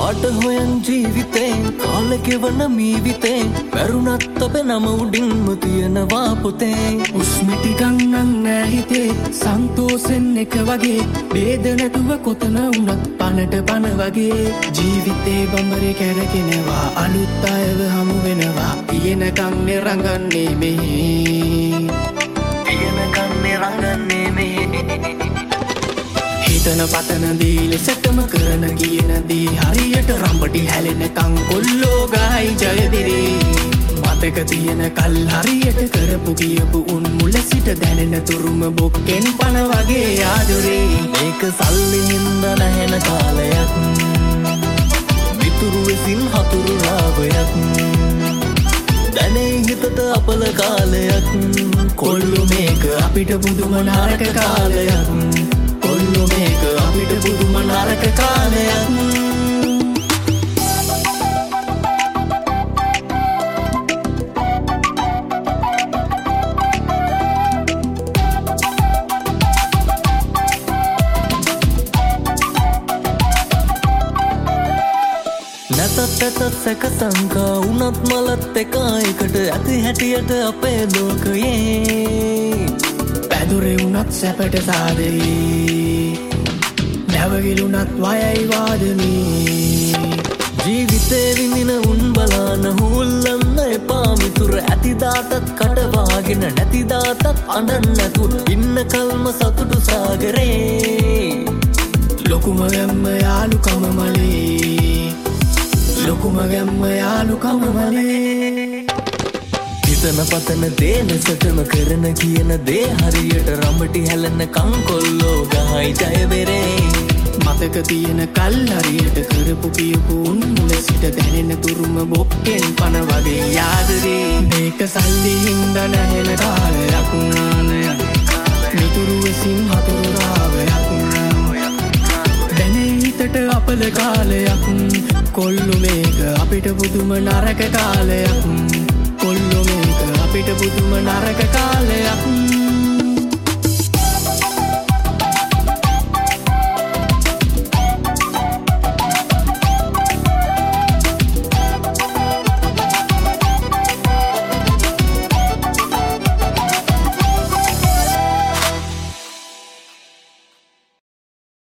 පාට හොයන් ජීවිතේ කාලෙකෙවන මීවිතේ වැරුණත් අපේ නම උඩින්ම තියෙනවා පොතේ උස්මිටි ගන්නන් නෑ හිතේ සන්තෝසෙන් එක වගේ බේද නැතුව කොතන වුණත් පනට පන වගේ ජීවිතේ බඹරේ කැරකෙනවා අලුත් අයව හමු වෙනවා තියෙනකන් රඟන්නේ මෙහි රඟන්නේ මෙහි හිතන පතන දී ලෙසටම කරන කියන දී හරියට රම්බටි හැලෙනකන් කොල්ලෝ ගහයි ජයදිරේ මතක තියෙන කල් හරියට කරපු කියපු උන් මුල සිට දැනෙන තුරුම බොක්කෙන් පන වගේ ආදරේ මේක සල්ලි හින්දා නැහෙන කාලයක් මිතුරු වෙසින් හතුරු රාවයක් දැනේ හිතට අපල කාලයක් කොල්ලු මේක අපිට පුදුම නරක කාලයක් කොල්ලු මේක අපිට පුදුම නරක කාලයක් නැතත් ඇතත් සැක සංකා උනත් මලත් එකා එකට ඇති හැටියට අපේ ලෝකයේ පැදුරේ උනත් සැපට සාදරී නැවගිලුනත් වයයි වාදමී ජීවිතේ විඳින උන් බලාන හුල්ලන්න එපා මිතුර ඇතිදාටත් කටවාගෙන නැතිදාටත් අඬන්න නැතු ඉන්න කල්ම සතුටු සාගරේ ලොකුම ගැම්ම යාළුකම මලේ ලොකුම ගැම්ම යාළුකම මලේ හිතන පතන දේ ලෙසටම කරන කියන දේ හරියට රඹටි හැලෙන කංකොල්ලෝ ගහයි ජයබෙරේ මතක තියෙන කල් හරියට කරපු කියපු උන් මුල සිට දැනෙන තුරුම බොක්කෙන් පන වගේ යාදරේ මේක සල්ලි හින්දා නැහෙන කාලයක් මිතුරු වෙසින් හතුරු රාවයක් දැනේ හිතට අපල කාලයක් කොල්ලු මේක අපිට පුදුම නරක කාලයක් කොල්ලු මේක අපිට පුදුම නරක කාලයක්